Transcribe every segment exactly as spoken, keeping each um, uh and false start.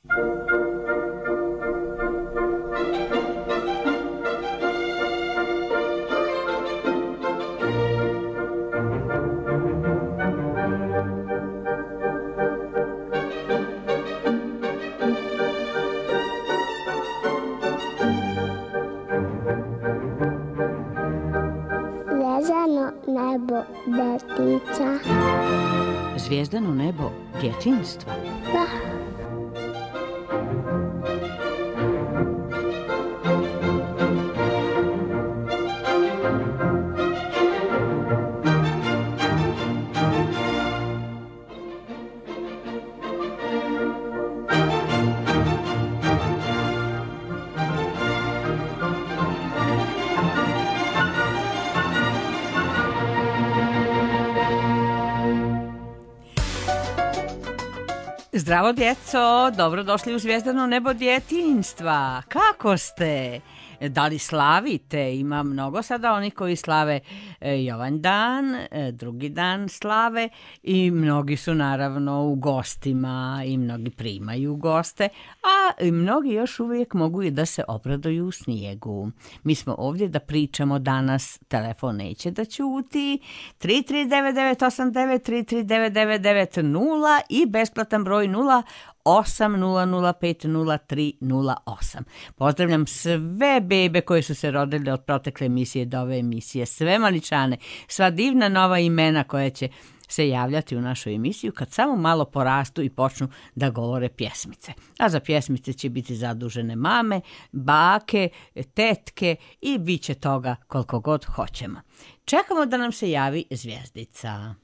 Zvijezdano nebo detica. Zvijezdano nebo djetinjstva. Da. Zdravo djeco, dobrodošli u Zvijezdano nebo djetinjstva. Kako ste? Da li slavite? Ima mnogo sada oni koji slave Jovanjdan, drugi dan slave i mnogi su naravno u gostima i mnogi primaju goste, a mnogi još uvijek mogu i da se obraduju u snijegu. Mi smo ovdje da pričamo danas, telefon neće da ćuti, tri tri devet devet osam devet tri tri devet devet devet nula i besplatan broj nula osam nula nula pet nula tri nula osam. Pozdravljam sve bebe koje su se rodile od protekle emisije do ove emisije, sve maličane, sva divna nova imena koje će se javljati u našu emisiju kad samo malo porastu i počnu da govore pjesmice. A za pjesmice će biti zadužene mame, bake, tetke i bit će toga koliko god hoćemo. Čekamo da nam se javi zvijezdica.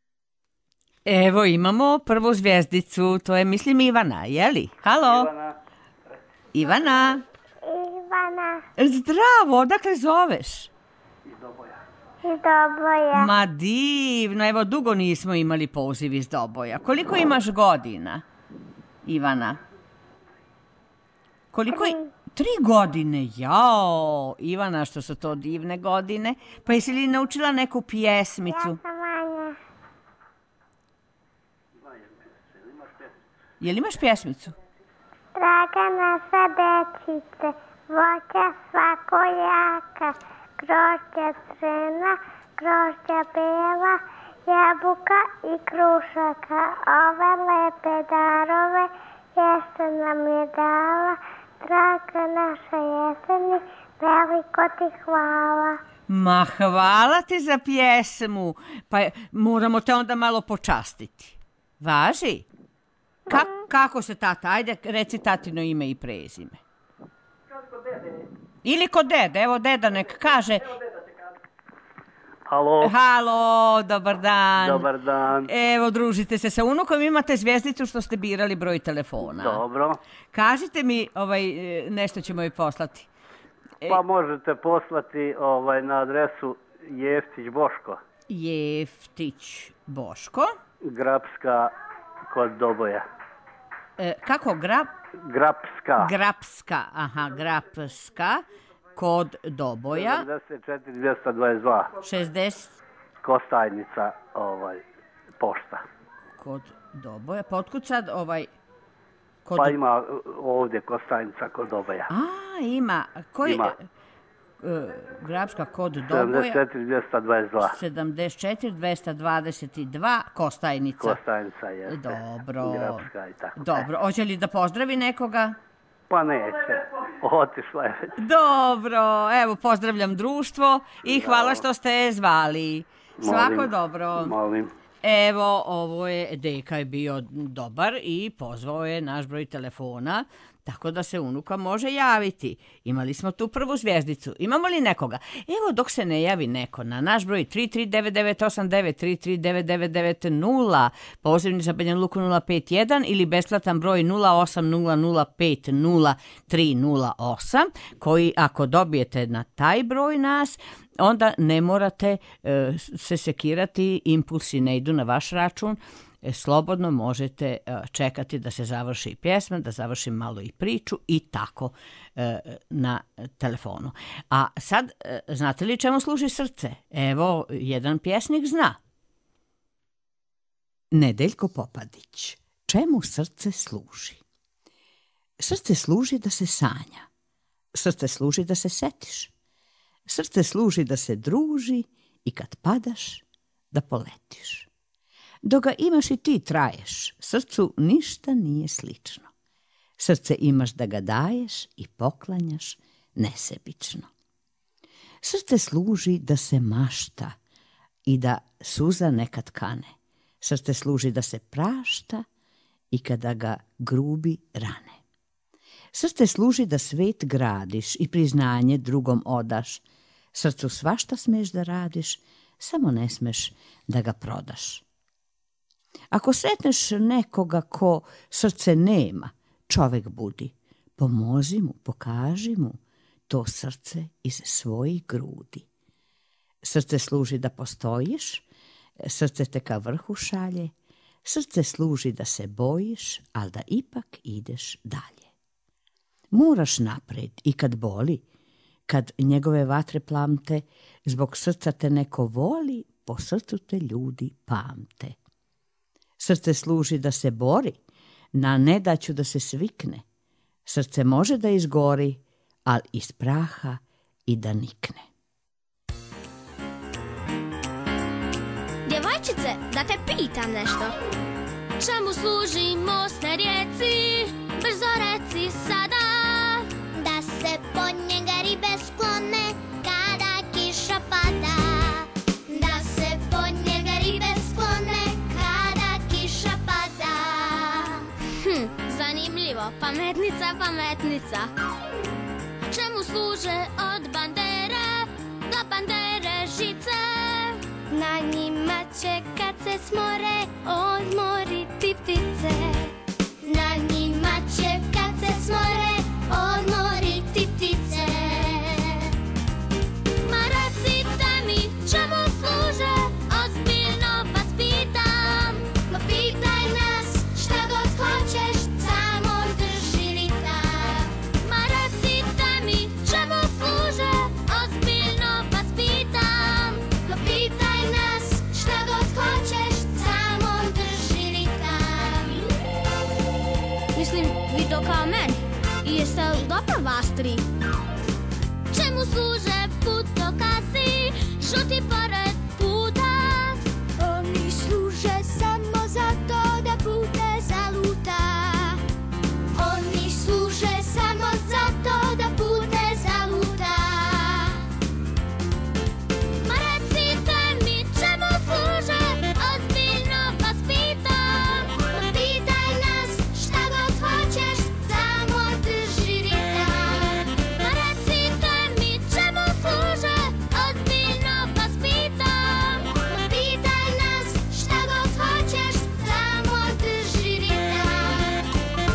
Evo imamo prvu zvijezdicu, to je mislim Ivana, je li? Halo? Ivana, Ivana. Ivana. Zdravo, odakle zoveš? Iz Doboja. Ma divno, evo dugo nismo imali poziv iz Doboja. Koliko imaš godina, Ivana? Koliko je? Tri godine, jao, Ivana, što su to divne godine. Pa jesi li naučila neku pjesmicu? Ja sam Anja. Jel imaš pjesmicu? Draga naša dečice, voća svakojaka, grožđa crna, grožđa bela, jabuka i krušaka. Ove lepe darove jeste nam je dala, draga naša jeseni, veliko ti hvala. Ma hvala ti za pjesmu, pa moramo te onda malo počastiti. Važi? Ka kako se tata, ajde reci tatino ime i prezime. Ili kod dede, evo deda nek kaže. Halo. Halo, dobar dan. Dobar dan. Evo, družite se sa unukom, imate zvjezdicu što ste birali broj telefona. Dobro. Kažite mi, ovaj, nešto ćemo joj poslati. Pa možete poslati ovaj, na adresu Jeftić Boško. Jeftić Boško. Grapska kod Doboja. E, kako? Grap? Grapska. Grapska, aha, Grapska kod Doboja. sedamdeset četiri dvjesto dvadeset dva. šezdeset Kostajnica, ovaj, pošta. Kod Doboja. Pa otkud sad ovaj... Kod... Pa ima ovdje Kostajnica kod Doboja. A, ima. Koji... Ima. Uh, Grapska kod Doboja. sedamdeset četiri dvjesto dvadeset dva. sedamdeset četiri dvjesto dvadeset dva Kostajnica. Kostajnica jeste. Dobro. Grapska i tako. Dobro. Hoće li da pozdravi nekoga? Pa neće. Otišla je već. Dobro. Evo, pozdravljam društvo i hvala što ste je zvali. Svako Molim. dobro. Molim. Evo, ovo je, deka je bio dobar i pozvao je naš broj telefona, tako da se unuka može javiti. Imali smo tu prvu zvjezdicu. Imamo li nekoga? Evo, dok se ne javi neko na naš broj tri tri devet devet osam devet tri tri devet devet devet nula, pozivni za Banja Luku nula pet jedan ili besplatan broj nula osam nula nula pet nula tri nula osam, koji ako dobijete na taj broj nas, onda ne morate e, se sekirati, impulsi ne idu na vaš račun, e, slobodno možete e, čekati da se završi pjesma, da završi malo i priču i tako e, na telefonu. A sad, e, znate li čemu služi srce? Evo, jedan pjesnik zna. Nedeljko Popadić. Čemu srce služi? Srce služi da se sanja. Srce služi da se setiš. Srce služi da se druži i kad padaš, da poletiš. Dok ga imaš i ti traješ, srcu ništa nije slično. Srce imaš da ga daješ i poklanjaš nesebično. Srce služi da se mašta i da suza nekad kane. Srce služi da se prašta i kada ga grubi rane. Srce služi da svet gradiš i priznanje drugom odaš. Srcu svašta smeš da radiš, samo ne smeš da ga prodaš. Ako sretneš nekoga ko srce nema, čovek budi. Pomozi mu, pokaži mu to srce iz svojih grudi. Srce služi da postojiš, srce te ka vrhu šalje, srce služi da se bojiš, ali da ipak ideš dalje. Moraš napred i kad boli, kad njegove vatre plamte, zbog srca te neko voli, po srcu te ljudi pamte. Srce služi da se bori, na nedaću da se svikne. Srce može da izgori, ali iz praha i da nikne. Djevojčice, da te pitam nešto. Čemu služi most na rijeci? Brzo reci sada. Da se pod njega ribe sklone kada kiša pada. Da se pod njega ribe sklone kada kiša pada. Hm, zanimljivo. Pametnica, pametnica. Čemu služe od bandere do bandere žice? Na njima će kad se smore odmoriti ptice. Na njima će kad se smore kao meni? I jeste li dobro vas tri? Čemu služe putokazi, žuti pored puta? Oni služe samo za to da pute zaluta. Oni služe samo za to da pute zaluta. Ma recite mi čemu služe, ozbiljno vas pitam. Ma pitaj nas šta god hoćeš, samo drži ritam. Ma recite mi čemu služe, ozbiljno vas pitam. Ma pitaj nas šta god hoćeš, samo drži ritam.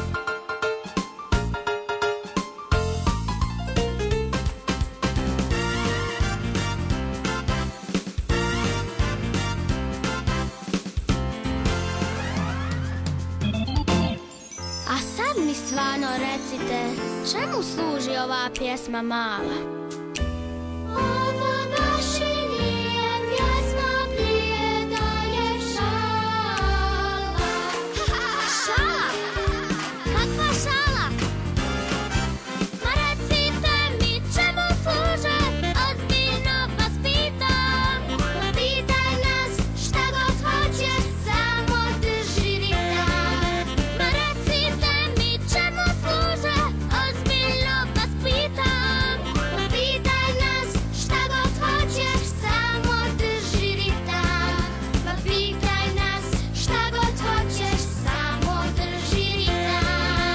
A sad mi stvarno recite, čemu služi ova pjesma mala? Ovo baš i nije pjesma, prije da je šala. Šala? Kakva šala? Ma recite mi čemu služe, ozbiljno vas pitam. Ma pitaj nas šta god hoćeš, samo drži ritam. Ma recite mi čemu služe, ozbiljno vas pitam. Ma pitaj nas šta god hoćeš, samo drži ritam. Ma pitaj nas šta god hoćeš, samo drži ritam.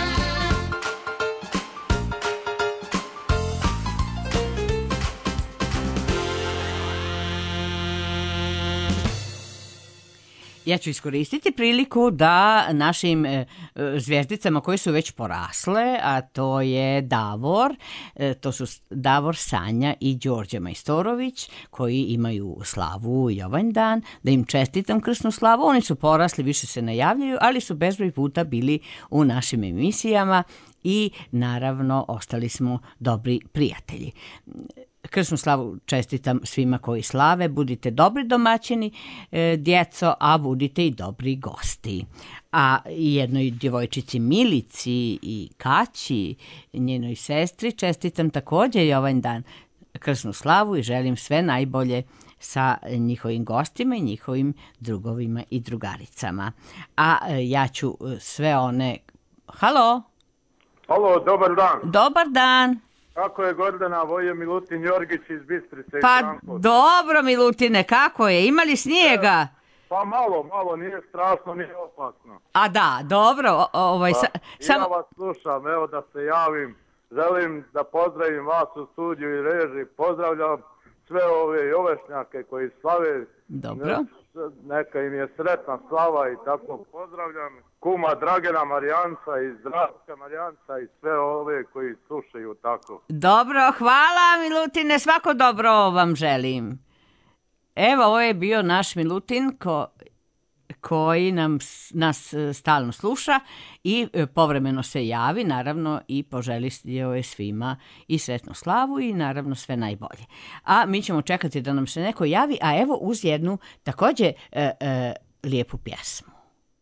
Ja ću iskoristiti priliku da našim e, e, zvijezdicama koji su već porasle, a to je Davor, e, to su Davor, Sanja i Đorđe Majstorović, koji imaju slavu i ovaj dan, da im čestitam krsnu slavu. Oni su porasli, više se ne javljaju, ali su bezbroj puta bili u našim emisijama i naravno ostali smo dobri prijatelji. Krsnu slavu čestitam svima koji slave, budite dobri domaćini, e, djeco, a budite i dobri gosti. A jednoj djevojčici Milici i Kaći, njenoj sestri, čestitam također i ovaj dan krsnu slavu i želim sve najbolje sa njihovim gostima i njihovim drugovima i drugaricama. A e, ja ću sve one... Halo? Halo, dobar dan. Dobar dan. Kako je Gordana, Vojo Milutin Jorgić iz Bistrice. Pa iz Frankfurta. dobro, Milutine, kako je? Imali snijega? Pa malo, malo, nije strašno, nije opasno. A da, dobro. o- Ovaj, Pa, sa, ja samo, vas slušam, evo da se javim. Želim da pozdravim vas u studiju i režiji. Pozdravljam sve ove ovešnjake koji slave. Dobro. Neka im je sretna slava i tako pozdravljam. Kuma Dragana Marijanca i Zdravka Marijanca i sve ove koji slušaju tako. dobro, hvala Milutine, svako dobro vam želim. Evo, ovo je bio naš Milutin ko, koji nam, s- nas e, stalno sluša i e, povremeno se javi, naravno i poželio je svima i sretnu slavu i naravno sve najbolje. A mi ćemo čekati da nam se neko javi, a evo uz jednu također e, e, lijepu pjesmu.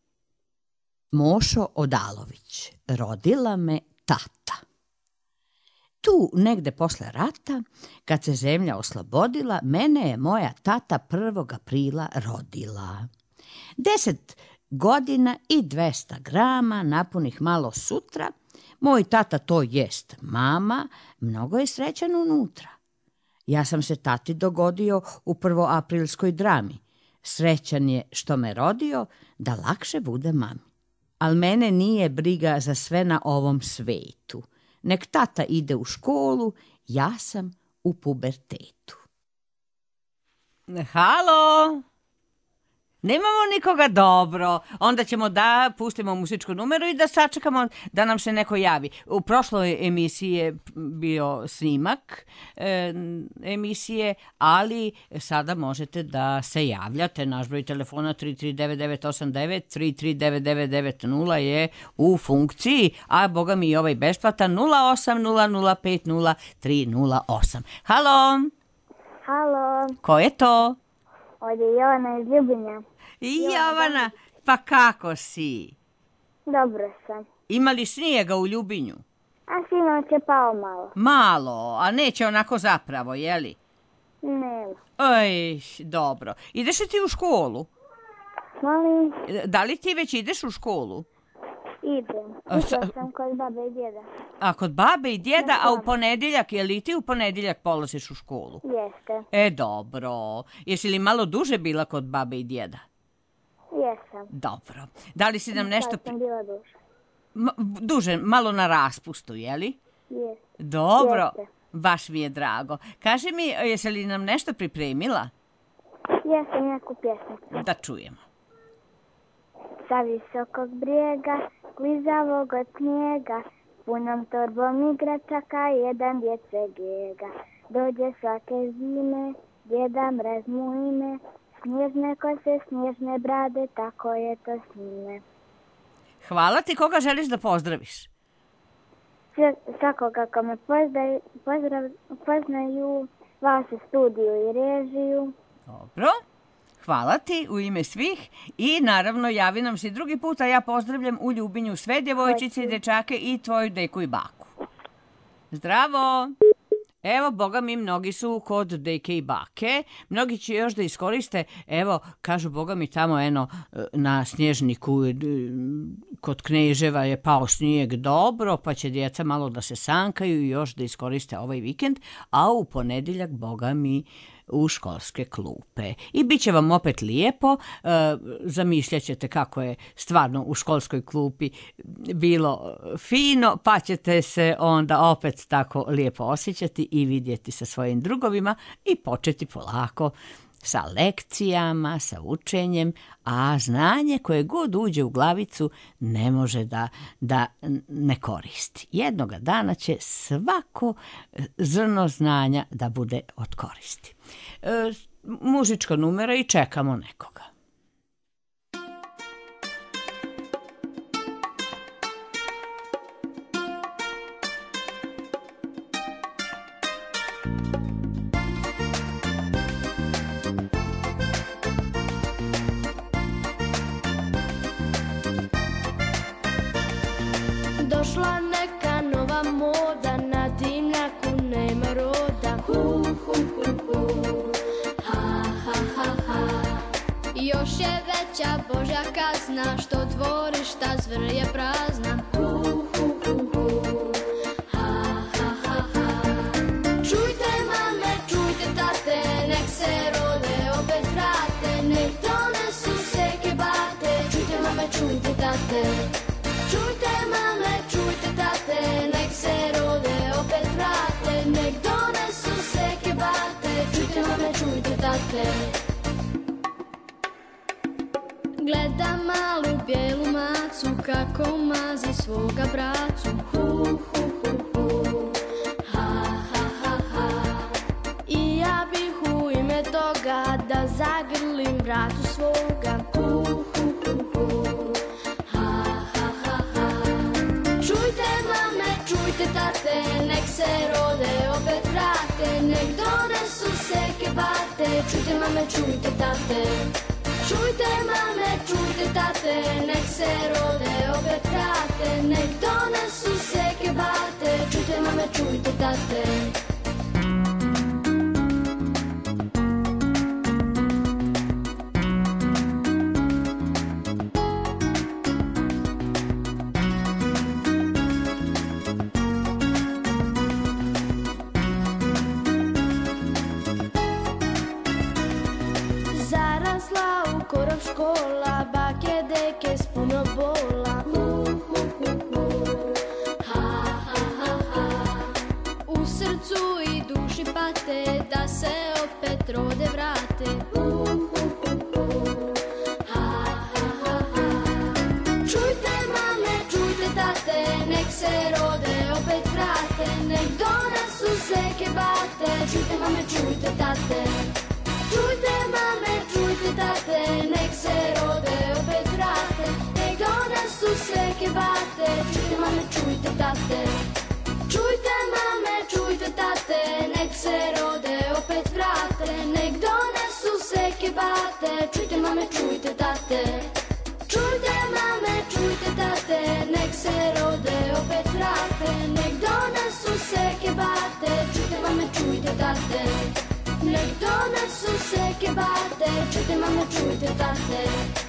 Mošo Odalović, rodila me tata. Tu, negde posle rata, kad se zemlja oslobodila, mene je moja tata prvog aprila rodila. Deset godina i dvesta grama, napunih malo sutra, moj tata, to jest mama, mnogo je srećan unutra. Ja sam se tati dogodio u prvoaprilskoj drami. Srećan je što me rodio, da lakše bude mami. Al mene nije briga za sve na ovom svetu. Nek tata ide u školu, ja sam u pubertetu. Halo? Nemamo nikoga, dobro. Onda ćemo da pustimo muzičku numeru i da sačekamo da nam se neko javi. U prošloj emisiji je bio snimak e, emisije, ali sada možete da se javljate. Naš broj telefona tri tri devet devet osam devet, tri tri devet devet devet nula je u funkciji, a boga mi i ovaj besplatan nula osam nula nula pet nula tri nula osam. Halo, Halo, ko je to? ovdje je Jovana iz Ljubinja. I Jovana, pa kako si? Dobro sam. Ima li snijega u Ljubinju? A sinoć je pao malo. Malo, a neće onako zapravo, jeli? Nema. Oj, dobro. Ideš li ti u školu? Molim? Da li ti već ideš u školu? Idem. A sa- Išla sam kod babe i djeda. A kod babe i djeda, a u ponedjeljak, je li ti u ponedjeljak polaziš u školu? Jeste. E, dobro. Jesi li malo duže bila kod babe i djeda? Jesam. Dobro. Da li si nam nešto... Sad sam bila duža. Ma- duže, malo na raspustu, jeli? Jeste. Dobro. Jeste. Baš mi je drago. Kaži mi, jesi li nam nešto pripremila? Jesam neku pjesmicu. Da čujemo. Sa visokog brijega, klizavog od snijega, punom torbom igračaka, jedan djed se gega. Dođe svake zime, djeda mraz mu ime, snježne kose, snježne brade, tako je to s njime. Hvala ti, koga želiš da pozdraviš? Sve- Svakoga ko me pozdrav, pozdrav, poznaju, vas u studiju i režiju. Dobro. Hvala ti u ime svih i naravno javi nam se drugi put, a ja pozdravljam u Ljubinju sve djevojčice i dečake i tvoju deku i baku. Zdravo! Evo, boga mi, mnogi su kod deke i bake, mnogi će još da iskoriste, evo, kažu, boga mi, tamo, eno, na Snježniku, e, kod Kneževa je pao snijeg dobro, pa će djeca malo da se sankaju i još da iskoriste ovaj vikend, a u ponedjeljak, boga mi, u školske klupe. I bit će vam opet lijepo, e, zamišljat ćete kako je stvarno u školskoj klupi bilo fino, pa ćete se onda opet tako lijepo osjećati i vidjeti sa svojim drugovima i početi polako sa lekcijama, sa učenjem, a znanje koje god uđe u glavicu ne može da, da ne koristi. Jednoga dana će svako zrno znanja da bude od koristi. E, muzička numera i čekamo nekoga. Došla neka nova moda, na dimnjaku nema roda. Hu, hu, hu, hu. Ha, ha, ha, ha. Još je veća Božja kazna, što tvoriš ta zvrje prazna. Hu, hu, hu, hu. Ha, ha, ha, ha. Čujte mame, čujte tate, nek se rode opet vrate, nek donesu se kebate. Čujte mame, čujte tate. Čujte mame, čujte tate, nek se rode opet vrate, nek donesu se kebate. Čujte mame, čujte tate. Gleda malu bijelu macu, kako mazi svoga bracu. Hu, hu, hu, hu. Ha, ha, ha, ha. I ja bih u ime toga da zagrlim bratu svoga. Hu, hu, hu, hu. Čujte mame, čujte tate, nek se rode opet vrate, nek donesu se kebate. Čujte mame, čujte tate. Čujte mame, čujte tate, nek se rode opet vrate, nek donesu se kebate. Čujte mame, čujte tate. Zarasla u korov škola, bake deke s puno bola. Hu, hu, hu, hu. Ha, ha, ha, ha. U srcu i duši pate, da se opet rode vrate. Hu, hu, hu, hu. Ha, ha, ha, ha. Čujte mame, čujte tate, nek se rode opet vrate, nek donesu se kebate. Čujte mame, čujte tate. Čujte mame, čujte tate, nek se rode opet vrate, nek donesu se kebate. Čujte mame, čujte tate. Čujte mame, čujte tate, nek se rode opet vrate, nek donesu se kebate. Čujte mame, čujte tate. Čujte mame, čujte čujte tate, nek se rode opet vrate, nek donesu se kebate, čujte mame, čujte tate. Nek donesu se kebate, čujte mame, čujte tate.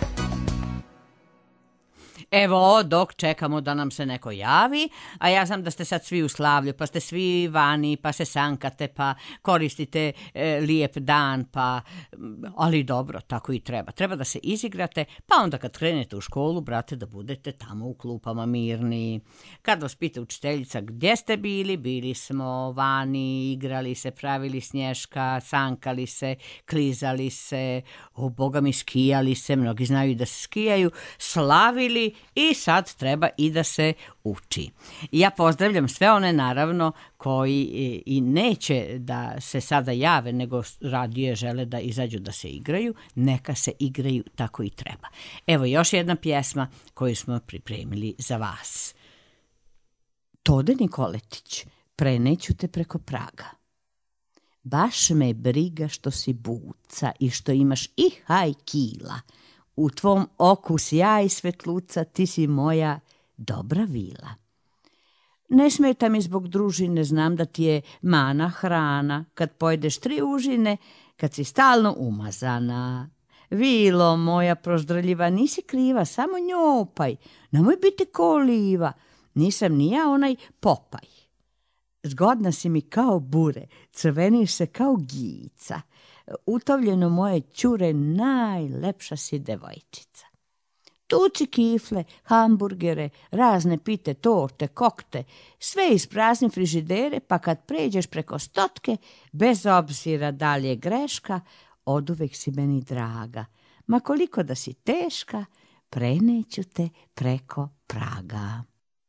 Evo, dok čekamo da nam se neko javi, a ja znam da ste sad svi u slavlju, pa ste svi vani, pa se sankate, pa koristite e, lijep dan, pa, ali dobro, tako i treba. Treba da se izigrate, pa onda kad krenete u školu, brate, da budete tamo u klupama mirni. Kad vas pita učiteljica gdje ste bili, bili smo vani, igrali se, pravili snješka, sankali se, klizali se, o Boga mi skijali se, mnogi znaju da se skijaju, slavili. I sad treba i da se uči. Ja pozdravljam sve one naravno koji i neće da se sada jave, nego radije žele da izađu da se igraju. Neka se igraju, tako i treba. Evo još jedna pjesma koju smo pripremili za vas. Tode Nikoletić, preneću te preko praga. Baš me briga što si buca i što imaš i haj kila. U tvom oku sjaj svetluca, ti si moja dobra vila. Ne smeta mi zbog družine, znam da ti je mana hrana, kad pojedeš tri užine, kad si stalno umazana. Vilo moja proždraljiva, nisi kriva, samo njopaj, nemoj biti ko oliva, nisam ni ja onaj Popaj. Zgodna si mi kao bure, crveniš se kao gica, utovljeno moje ćure, najlepša si devojčica. Tuci kifle, hamburgere, razne pite, torte, kokte, sve isprazni frižidere, pa kad pređeš preko stotke, bez obzira da li je greška, oduvek si meni draga. Ma koliko da si teška, preneću te preko praga.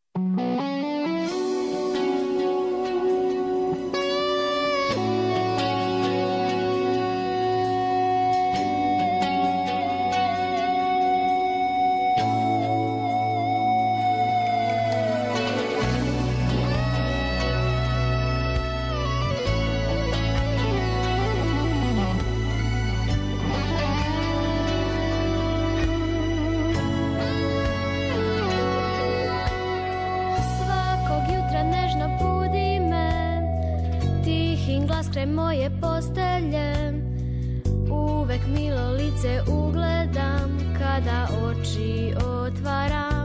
Moje postelje, uvek milo lice ugledam kada oči otvaram.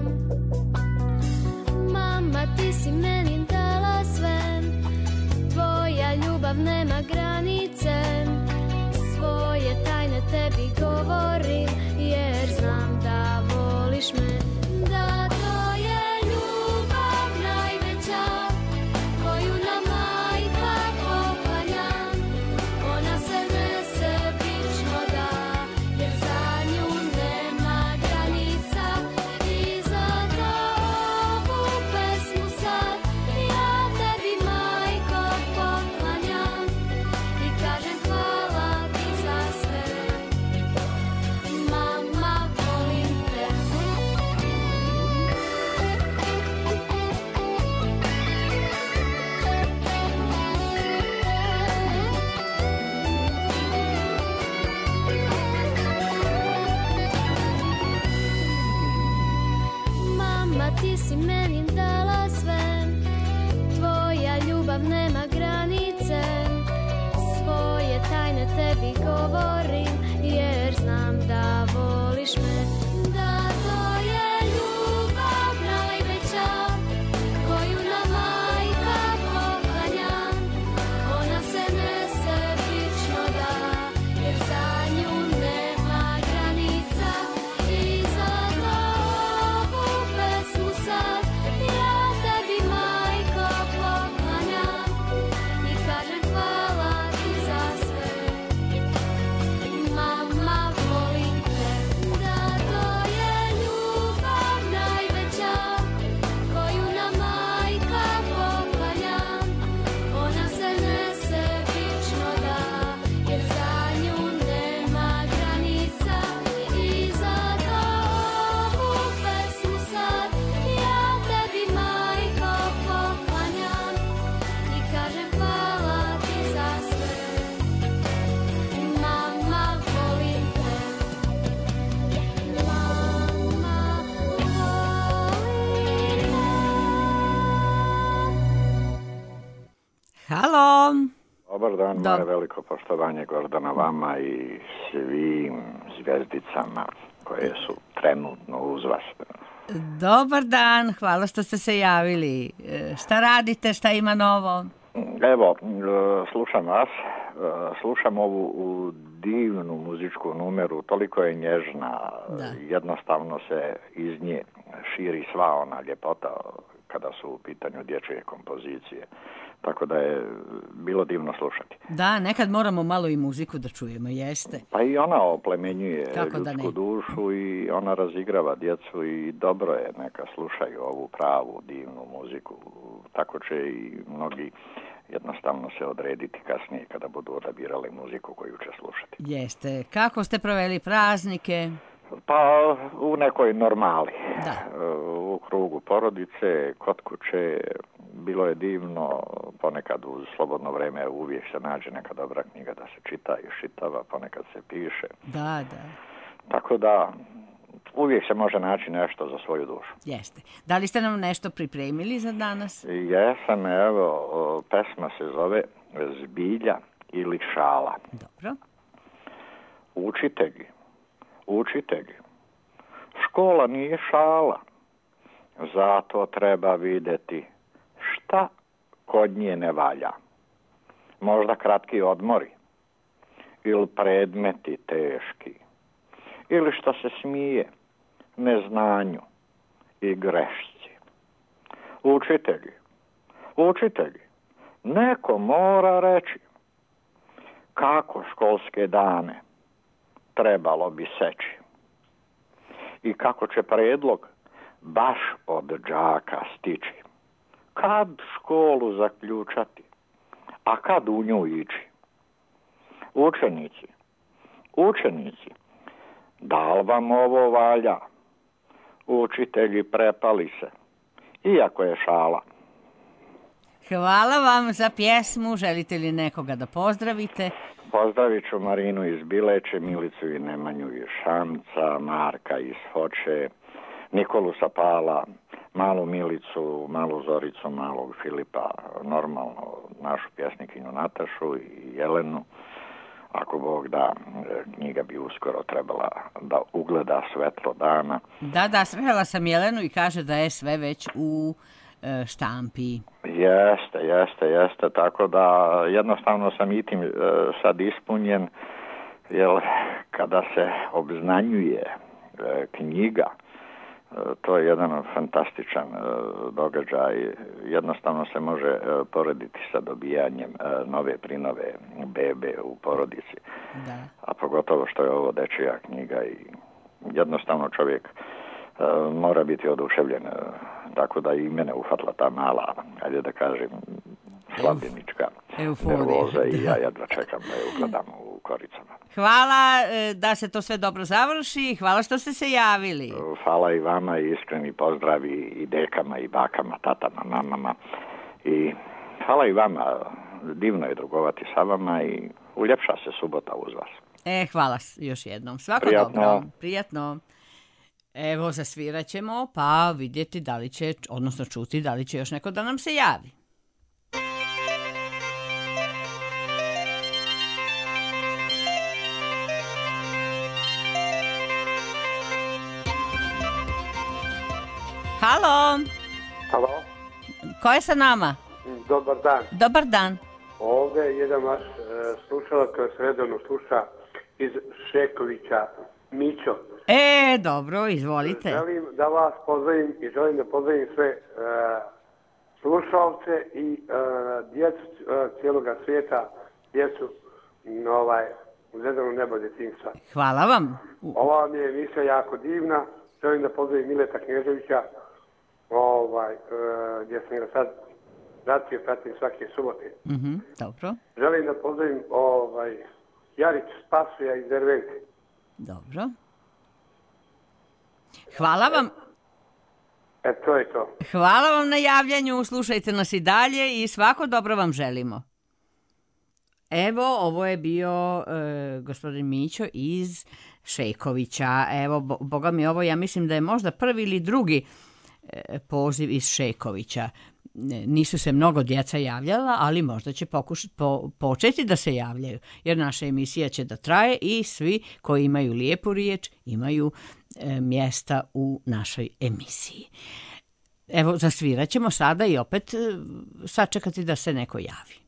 Mama, ti si meni dala sve, tvoja ljubav nema granice, svoje tajne tebi govorim, jer znam da voliš me. Da, to je ljubav najveća koju nam majka poklanja. Ona se nesebično da, jer za nju nema granica. I zato ovu pesmu sad ja tebi, majko, poklanjam i kažem hvala ti za sve. Mama, volim te. Mama, ti si meni dala sve, tvoja ljubav nema granice, svoje tajne tebi govorim, jer znam da voliš me. Da, to je ljubav najveća koju nam majka poklanja. Ona se nesebično da, jer za nju nema granica. I zato ovu pesmu sad ja tebi, majko, poklanjam i kažem hvala ti za sve. Mama, volim te. Da, to Halo. Dobar dan, Dob- moje veliko poštovanje Gordana vama i svim zvijezdicama koje su trenutno uz vas. Dobar dan, hvala što ste se javili. E, Šta radite, šta ima novo? Evo, e, slušam vas, e, slušam ovu u divnu muzičku numeru, toliko je nježna, Da. jednostavno se iz nje širi sva ona ljepota kada su u pitanju dječje kompozicije. Tako da je bilo divno slušati. Da, nekad moramo malo i muziku da čujemo, jeste. Pa i ona oplemenjuje Kako da ljudsku ne? dušu i ona razigrava djecu i dobro je, neka slušaju ovu pravu divnu muziku. Tako će i mnogi jednostavno se odrediti kasnije kada budu odabirali muziku koju će slušati. Jeste. Kako ste proveli praznike? Pa u nekoj normali. Da. U krugu porodice, kod kuće, bilo je divno, ponekad uz slobodno vrijeme uvijek se nađe neka dobra knjiga da se čita i šitava, ponekad se piše. Da, da. Tako da uvijek se može naći nešto za svoju dušu. Jeste. Da li ste nam nešto pripremili za danas? Jesam, evo, o, pesma se zove Zbilja ili šala. Dobro. Učitelji, učitelji, škola nije šala, zato treba vidjeti šta kod nje ne valja. Možda kratki odmori, ili predmeti teški, ili što se smije neznanju i grešci. Učitelji, učitelji, neko mora reći kako školske dane trebalo bi seći i kako će prijedlog baš od đaka stići. Kad školu zaključati, a kad u nju ići? Učenici, učenici, da li vam ovo valja? Učitelji prepali se, iako je šala. Hvala vam za pjesmu. Želite li nekoga da pozdravite? Pozdravit ću Marinu iz Bileće, Milicu i Nemanju iz Šamca, Marka iz Hoće, Nikolu sa Pala, malu Milicu, malu Zoricu, malog Filipa, normalno našu pjesnikinju Natašu i Jelenu. Ako Bog da, knjiga bi uskoro trebala da ugleda svetlo dana. Da, da, srela sam Jelenu i kaže da je sve već u e, štampi. Jeste, jeste, jeste, tako da jednostavno sam i tim e, sad ispunjen, jer kada se obznanjuje e, knjiga, e, to je jedan fantastičan e, događaj, jednostavno se može e, porediti sa dobijanjem e, nove prinove bebe u porodici, Da. a pogotovo što je ovo dečija knjiga i jednostavno čovjek Uh, mora biti oduševljen, uh, tako da i mene ufatla ta mala, ajde da kažem, slavljenička Euforija, nervoza i da. ja jedva čekam da je ugledam u koricama. Hvala e, da se to sve dobro završi. Hvala što ste se javili. Uh, Hvala i vama i iskreni pozdravi i dekama i bakama, tatama, mamama i hvala i vama, divno je drugovati sa vama i uljepša se subota uz vas. E, hvala s- još jednom. Svako Prijatno. dobro. Prijatno. Evo, zasvirat ćemo, pa vidjeti da li će, odnosno čuti da li će još neko da nam se javi. Halo, Halo, ko je sa nama? dobar dan. Dobar dan. Ovdje je jedan vaš e, slušalac koji se redovno sluša iz Šekovića, Mićo. E, dobro, izvolite. Želim da vas pozdravim i želim da pozdravim sve e, slušalce i e, djecu e, cijeloga svijeta, djecu na ovaj Zedano nebo djetinjstva. Hvala vam. U- Ova mi je emisija jako divna. Želim da pozdravim Mileta Knježevića, ovaj, e, gdje sam ga sad pratio, pratim svake subote. Mhm, dobro, Želim da pozdravim ovaj, Jarić Spasija iz Dervente. dobro. Hvala vam. E, to je to. Hvala vam na javljanju, slušajte nas i dalje i svako dobro vam želimo. Evo, ovo je bio e, gospodin Mićo iz Šekovića. Evo, bo, boga mi ovo, ja mislim da je možda prvi ili drugi e, poziv iz Šekovića. nisu se mnogo djeca javljala, ali možda će pokuš, po, početi da se javljaju, jer naša emisija će da traje i svi koji imaju lijepu riječ imaju e, mjesta u našoj emisiji. Evo, zasvirat ćemo sada i opet e, sačekati da se neko javi.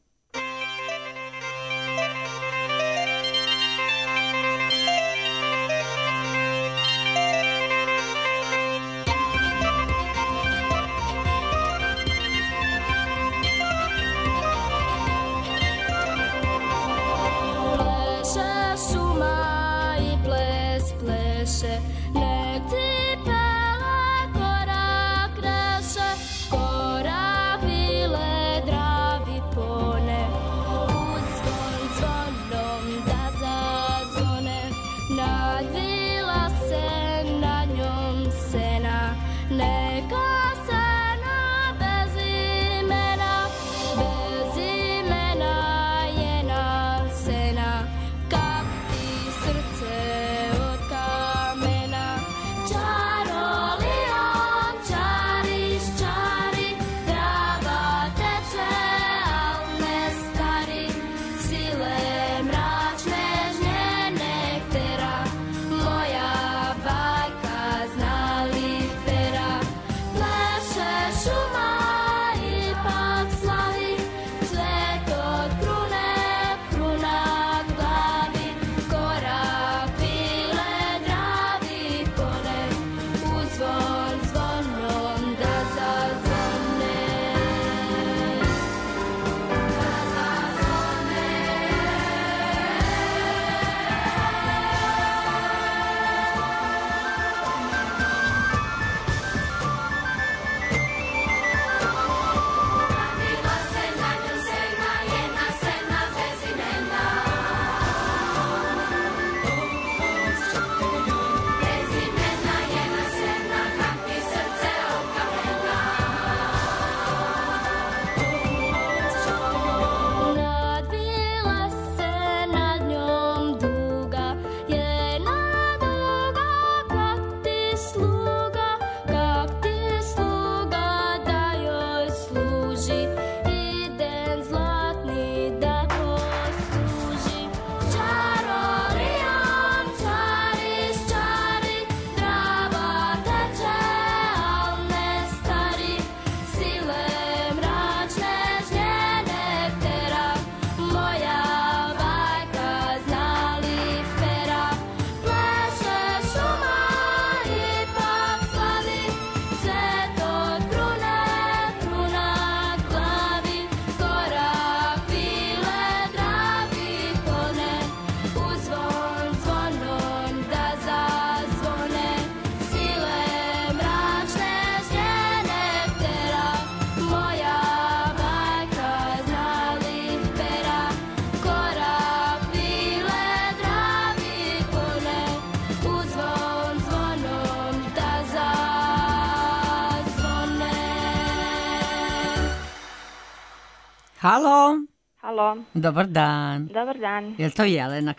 Halo. Halo. Dobar dan. Dobar dan. Je li to Jelena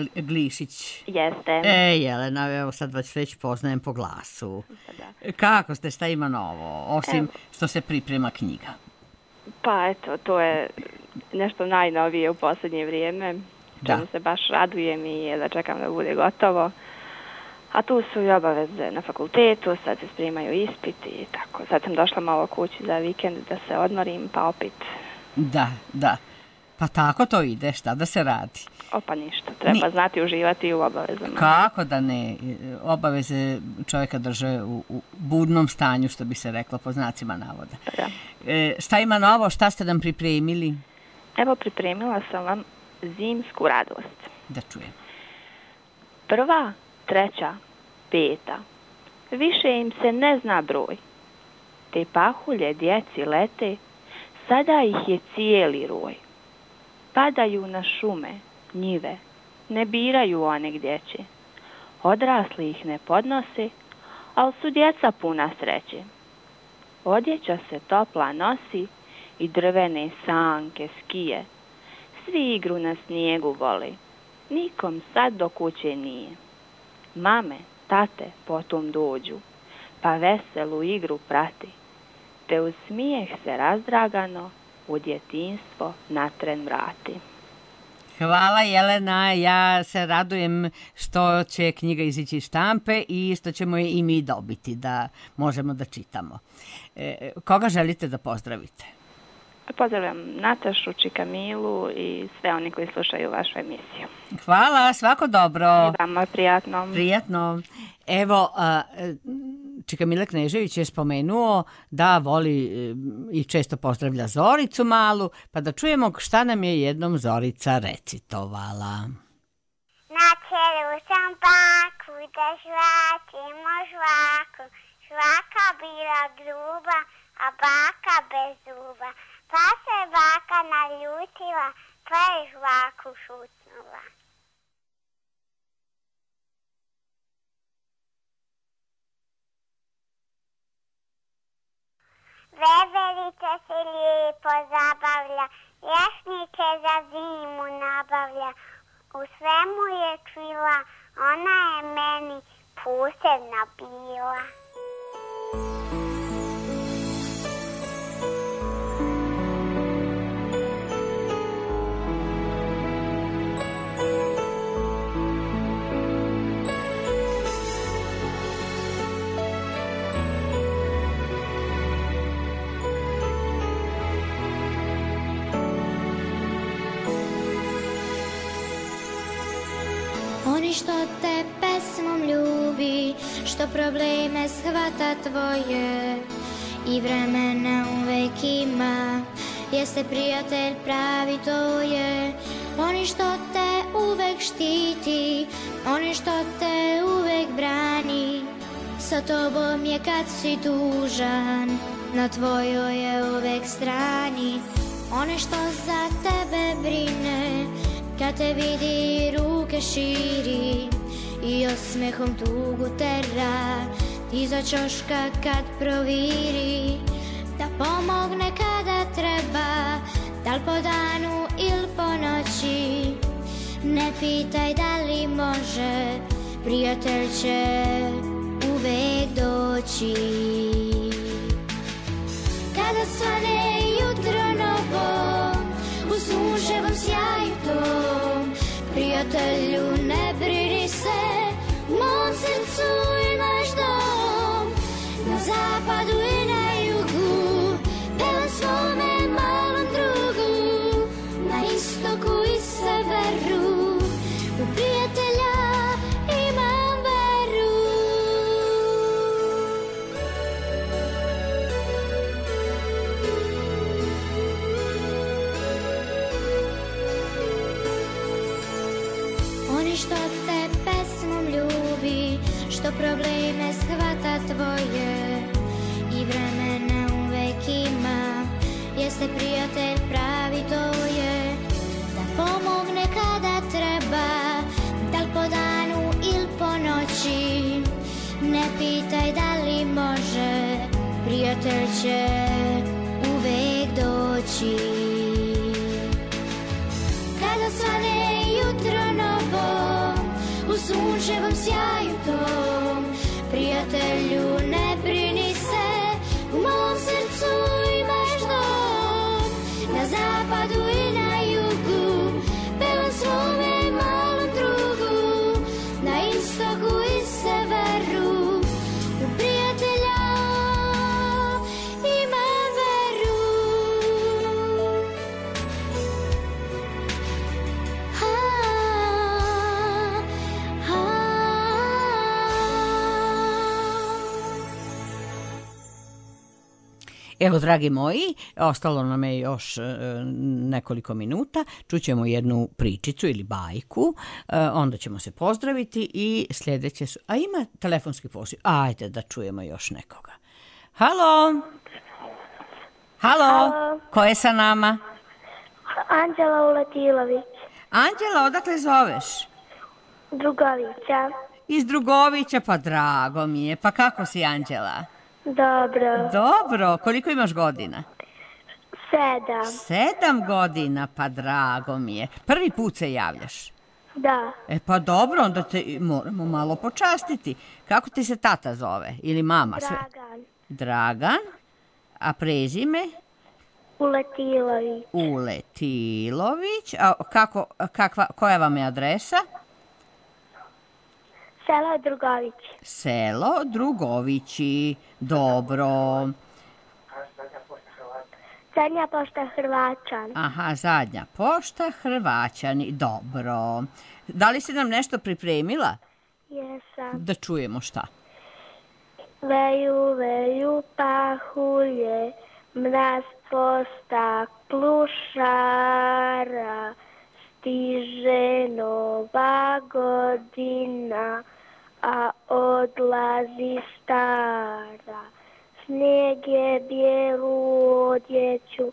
Glišić? Jeste. E, Jelena, evo sad vas već poznajem po glasu. Da. Kako ste, šta ima novo, osim evo. Što se priprema knjiga? Pa eto, to je nešto najnovije u posljednje vrijeme. Da. Čemu se baš radujem i da čekam da bude gotovo. A tu su i obaveze na fakultetu, sad se spremaju ispiti i tako. Sad sam došla malo kući za vikend da se odmorim, pa opet... Da, da. Pa tako to ide, šta da se radi? Opa ništa, treba Ni... znati uživati u obavezama. Kako da ne? Obaveze čovjeka drže u, u budnom stanju, što bi se reklo po znacima navoda. Da. E, šta ima novo, šta ste nam pripremili? Evo, pripremila sam vam zimsku radost. Da čujem. Prva, treća, peta. Više im se ne zna broj. Te pahulje djeci lete, sada ih je cijeli roj. Padaju na šume, njive, ne biraju one gdjeće. Odrasli ih ne podnose, ali su djeca puna sreće. Odjeća se topla nosi i drvene sanke skije. Svi igru na snijegu vole, nikom sad do kuće nije. Mame, tate potom dođu, pa veselu igru prati. te uz smijeh se razdragano u djetinjstvo na tren vrati. Hvala Jelena, ja se radujem što će knjiga izići iz štampe i što ćemo je i mi dobiti da možemo da čitamo. E, koga želite da pozdravite? Pozdravljam Natašu, Čikamilu i sve oni koji slušaju vašu emisiju. Hvala, svako dobro. I vama prijatno. Prijatno. Evo, Čikamila Knežević je spomenuo da voli i često pozdravlja Zoricu malu, pa da čujemo šta nam je jednom Zorica recitovala. Na čelu sam baku da žvačimo žvaku, žvaka bila gruba, a baka bez zuba. Pa se baka naljutila, pa je žvaku šutnula. Veverica se lijepo zabavlja, jašnike za zimu nabavlja. U svemu je čila, ona je meni posebna bila. Oni što te pesmom ljubi, što probleme shvata tvoje i vremena uvek ima, jeste prijatelj pravi to je. Oni što te uvek štiti, oni što te uvek brani, sa tobom je kad si tužan, na tvojoj je uvek strani. Oni što za tebe brine, kad te vidi ruke širi i osmehom tugu tera, iza ćoška kad proviri, da pomogne kada treba, dal po danu il po noći. Ne pitaj da li može, prijatelj će uvek doći. Kada svane jutro novo, u sunčevom sjaju tom, prijatelju ne brini se, u mom srcu imaš dom. Na zapadu i na jugu, pevam svome malom drugu, na istoku i severu, u prijatelja imam veru. Oni što te pesmom ljubi, što probleme shvata tvoje i vremena uvek ima, jeste prijatelj pravi to je. Da pomogne kada treba, dal po danu il po noći. Ne pitaj da li može, prijatelj će uvek doći. Kada svane jutro novo, u sunčevom sjaju tom, prijatelju ne brini se, u mom srcu imaš dom. Na zapadu i na jugu, pevam svome malom drugu, na istoku i severu, u prijatelja imam veru. Evo, dragi moji, ostalo nam je još e, nekoliko minuta. Čućemo jednu pričicu ili bajku, e, onda ćemo se pozdraviti i sljedeće su... A ima telefonski poziv. Ajde da čujemo još nekoga. Halo? Halo? Halo. Ko je sa nama? Anđela Uletilović. Anđela, odakle zoveš? Drugovića. Iz Drugovića, pa drago mi je. Pa kako si, Anđela? Dobro. Dobro, koliko imaš godina? Sedam. Sedam godina, pa drago mi je. Prvi put se javljaš? Da. E pa dobro, onda te moramo malo počastiti. Kako ti se tata zove? Ili mama? Dragan. Dragan? A prezime? Uletilović. Uletilović. A kako, kakva, koja vam je adresa? Selo Drugovići. Selo Drugovići. Dobro. Zadnja pošta Hrvaćan. Aha, zadnja pošta Hrvaćani. Dobro. Da li si nam nešto pripremila? Jesam. Da čujemo šta. Veju, veju pahulje, mraz po staklu šara, stiže nova godina, a odlazi stara. Snijeg je bijelu odjeću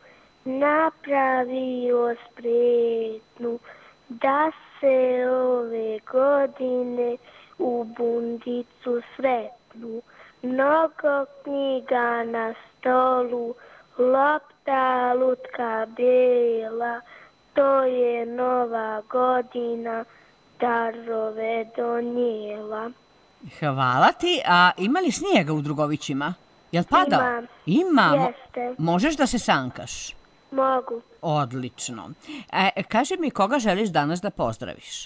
napravio spretnu, da se ove godine u bundicu sretnu. Mnogo knjiga na stolu, lopta lutka bela, to je nova godina, darove donijela. Hvala ti. A ima li snijega u Drugovićima? Jel padao? Imam. Ima. Jeste. Možeš da se sankaš? Mogu. Odlično. E, kaži mi koga želiš danas da pozdraviš? E,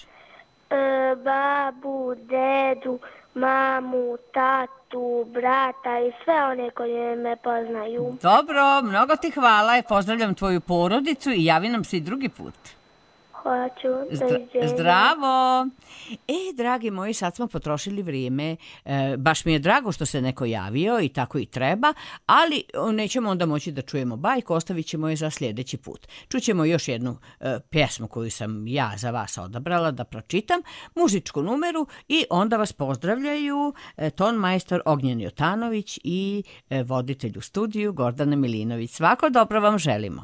babu, dedu, mamu, tatu, brata i sve one koje me poznaju. Dobro, mnogo ti hvala. Pozdravljam tvoju porodicu i javi nam se i drugi put. Hoću. Zdra- zdravo. E, dragi moji, sad smo potrošili vrijeme. E, baš mi je drago što se neko javio i tako i treba, ali nećemo onda moći da čujemo bajku, ostavit ćemo je za sljedeći put. Čućemo još jednu e, pjesmu koju sam ja za vas odabrala da pročitam, muzičku numeru i onda vas pozdravljaju e, tonmajstor Ognjen Jotanović i e, voditelj u studiju Gordana Milinović. Svako dobro vam želimo.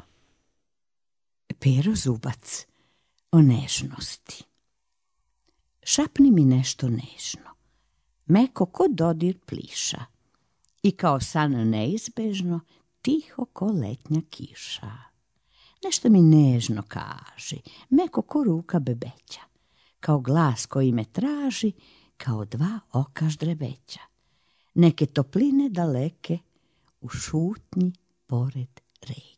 Pero Zubac o nežnosti. Šapni mi nešto nežno, meko ko dodir pliša i kao san neizbežno, tiho ko letnja kiša. Nešto mi nežno kaži, meko ko ruka bebeća, kao glas koji me traži, kao dva oka ždrebeća. Neke topline daleke u šutnji pored reke.